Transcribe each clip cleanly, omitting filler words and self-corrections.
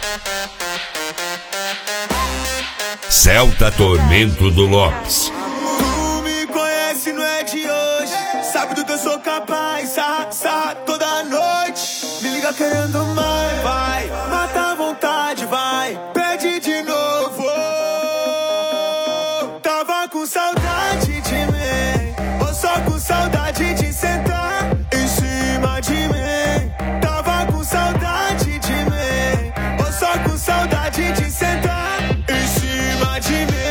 Celta Tormento do Lopes. Tu me conhece, não é de hoje. Sabe do que eu sou capaz, sarra toda noite. Me liga querendo mais, vai. Mata a vontade, vai. Pede de novo. Tava com saudade de mim, ou só com saudade de sentar em cima de mim. Tava com saudade de mim, ou só com saudade de sentar em cima de mim.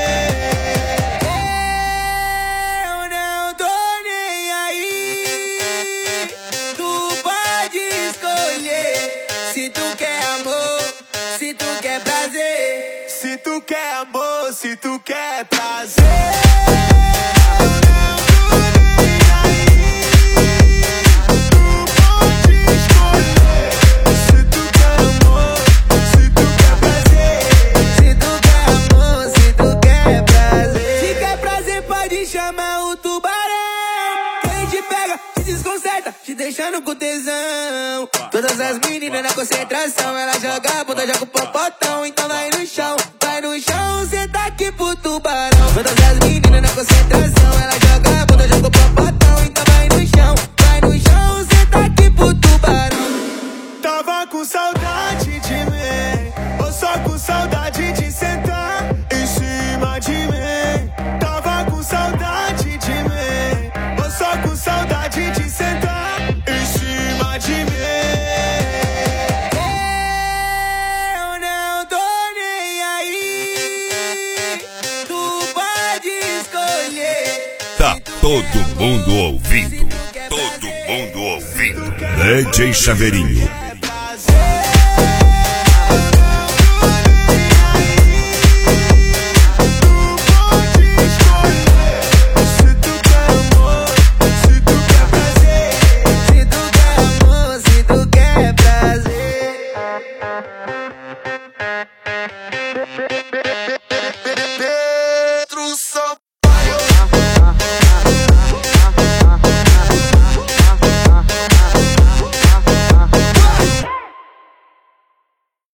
Eu não tô nem aí. Tu pode escolher se tu quer amor, se tu quer prazer. Se tu quer amor, se tu quer prazer. Te deixando com tesão. Todas as meninas na concentração, ela joga a bunda, joga o popotão. Então vai no chão, cê tá aqui pro tubarão. Todas as meninas na concentração, ela joga a bunda, joga o popotão. Então vai no chão, cê tá aqui pro tubarão. Tava com saudade de mim, ou só com saudade de sentar em cima de mim. Tava com saudade de mim, ou só com saudade de sentar em cima de mim. Eu não tô nem aí. Tu pode escolher. Tá todo mundo ouvindo. Todo mundo ouvindo. DJ Chaveirinho.